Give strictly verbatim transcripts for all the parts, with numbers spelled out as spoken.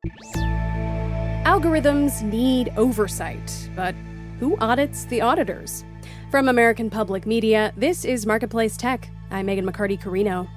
Algorithms need oversight, but who audits the auditors? From American Public Media, this is Marketplace Tech. I'm Megan McCarty-Carino.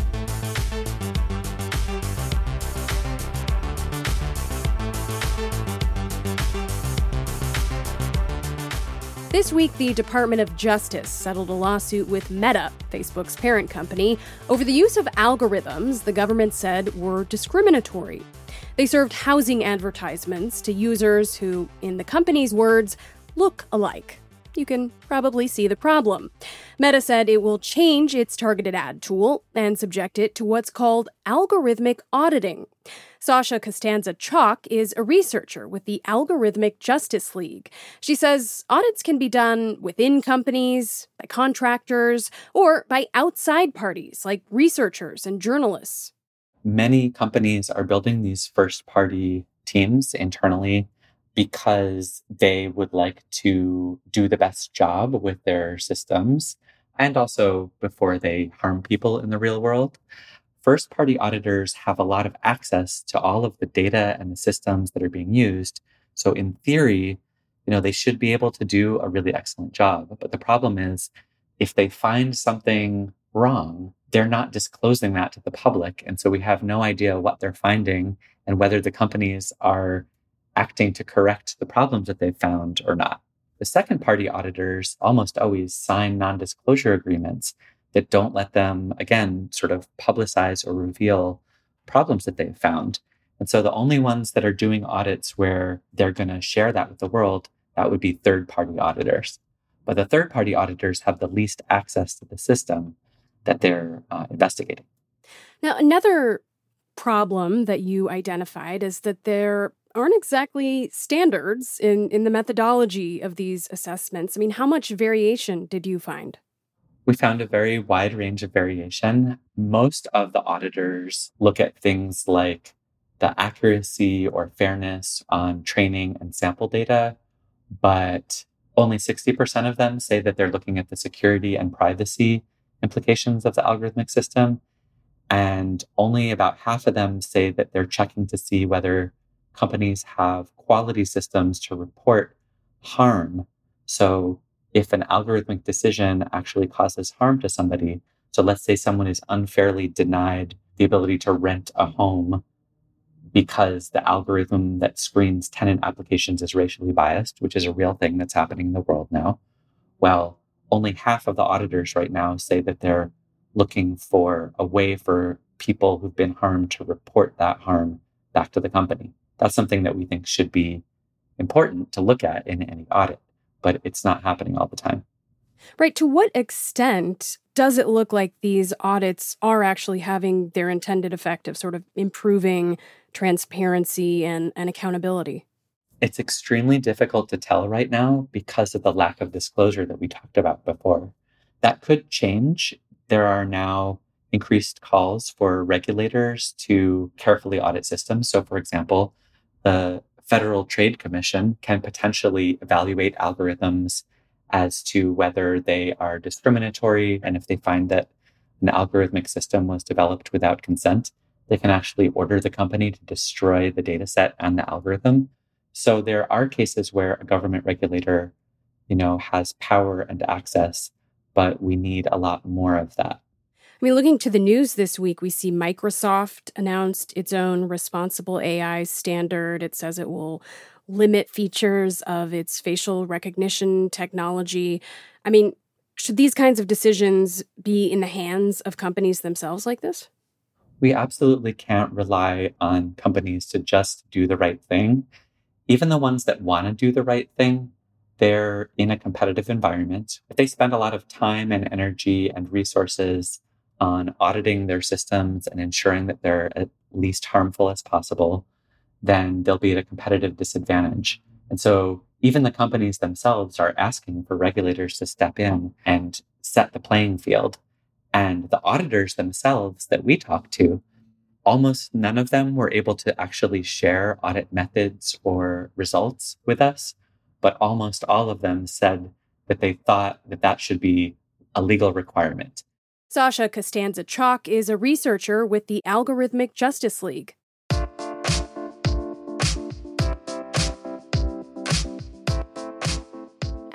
This week, the Department of Justice settled a lawsuit with Meta, Facebook's parent company, over the use of algorithms the government said were discriminatory. They served housing advertisements to users who, in the company's words, look alike. You can probably see the problem. Meta said it will change its targeted ad tool and subject it to what's called algorithmic auditing. Sasha Costanza-Chalk is a researcher with the Algorithmic Justice League. She says audits can be done within companies, by contractors, or by outside parties like researchers and journalists. Many companies are building these first-party teams internally because they would like to do the best job with their systems, and also before they harm people in the real world. First-party auditors have a lot of access to all of the data and the systems that are being used. So in theory, you know, they should be able to do a really excellent job. But the problem is, if they find something wrong, they're not disclosing that to the public. And so we have no idea what they're finding and whether the companies are acting to correct the problems that they've found or not. The second-party auditors almost always sign non-disclosure agreements that don't let them, again, sort of publicize or reveal problems that they've found. And so the only ones that are doing audits where they're going to share that with the world, that would be third-party auditors. But the third-party auditors have the least access to the system that they're uh, investigating. Now, another problem that you identified is that there aren't exactly standards in, in the methodology of these assessments. I mean, how much variation did you find? We found a very wide range of variation. Most of the auditors look at things like the accuracy or fairness on training and sample data, but only sixty percent of them say that they're looking at the security and privacy implications of the algorithmic system. And only about half of them say that they're checking to see whether companies have quality systems to report harm. So if an algorithmic decision actually causes harm to somebody, so let's say someone is unfairly denied the ability to rent a home because the algorithm that screens tenant applications is racially biased, which is a real thing that's happening in the world now. Well, only half of the auditors right now say that they're looking for a way for people who've been harmed to report that harm back to the company. That's something that we think should be important to look at in any audit, but it's not happening all the time. Right. To what extent does it look like these audits are actually having their intended effect of sort of improving transparency and, and accountability? It's extremely difficult to tell right now because of the lack of disclosure that we talked about before. That could change. There are now increased calls for regulators to carefully audit systems. So, for example, the Federal Trade Commission can potentially evaluate algorithms as to whether they are discriminatory. And if they find that an algorithmic system was developed without consent, they can actually order the company to destroy the data set and the algorithm. So there are cases where a government regulator, you know, has power and access, but we need a lot more of that. I mean, looking to the news this week, we see Microsoft announced its own responsible A I standard. It says it will limit features of its facial recognition technology. I mean, should these kinds of decisions be in the hands of companies themselves like this? We absolutely can't rely on companies to just do the right thing. Even the ones that want to do the right thing, they're in a competitive environment. If they spend a lot of time and energy and resources on auditing their systems and ensuring that they're at least harmful as possible, then they'll be at a competitive disadvantage. And so even the companies themselves are asking for regulators to step in and set the playing field. And the auditors themselves that we talked to, almost none of them were able to actually share audit methods or results with us, but almost all of them said that they thought that that should be a legal requirement. Sasha Costanza-Chalk is a researcher with the Algorithmic Justice League.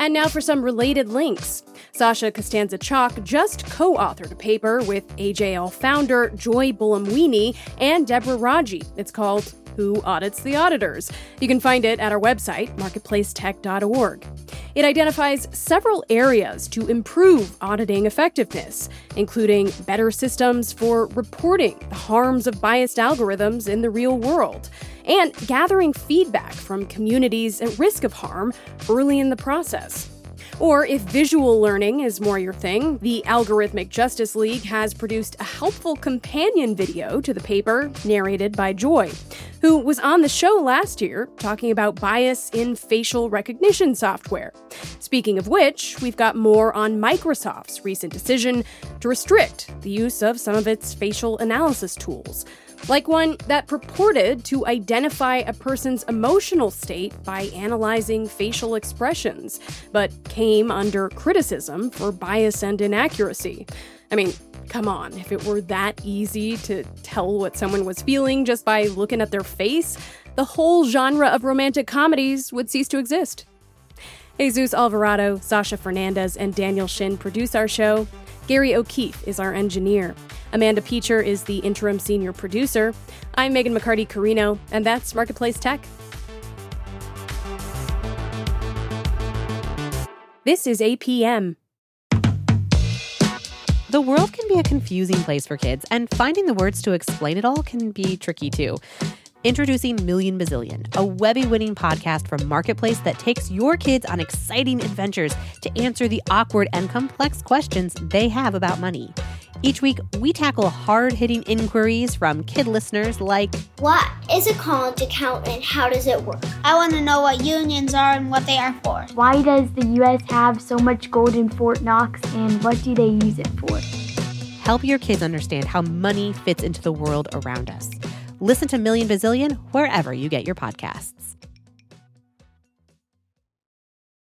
And now for some related links. Sasha Costanza-Chock just co-authored a paper with A J L founder Joy Buolamwini and Deborah Raji. It's called Who Audits the Auditors? You can find it at our website, marketplace tech dot org. It identifies several areas to improve auditing effectiveness, including better systems for reporting the harms of biased algorithms in the real world, and gathering feedback from communities at risk of harm early in the process. Or if visual learning is more your thing, the Algorithmic Justice League has produced a helpful companion video to the paper narrated by Joy, who was on the show last year talking about bias in facial recognition software. Speaking of which, we've got more on Microsoft's recent decision to restrict the use of some of its facial analysis tools, like one that purported to identify a person's emotional state by analyzing facial expressions, but came under criticism for bias and inaccuracy. I mean, come on, if it were that easy to tell what someone was feeling just by looking at their face, the whole genre of romantic comedies would cease to exist. Jesus Alvarado, Sasha Fernandez, and Daniel Shin produce our show. Gary O'Keefe is our engineer. Amanda Peacher is the interim senior producer. I'm Megan McCarty-Carino, and that's Marketplace Tech. This is A P M. The world can be a confusing place for kids, and finding the words to explain it all can be tricky too. Introducing Million Bazillion, a Webby-winning podcast from Marketplace that takes your kids on exciting adventures to answer the awkward and complex questions they have about money. Each week, we tackle hard-hitting inquiries from kid listeners like, what is a college account and how does it work? I want to know what unions are and what they are for. Why does the U S have so much gold in Fort Knox and what do they use it for? Help your kids understand how money fits into the world around us. Listen to Million Bazillion wherever you get your podcasts.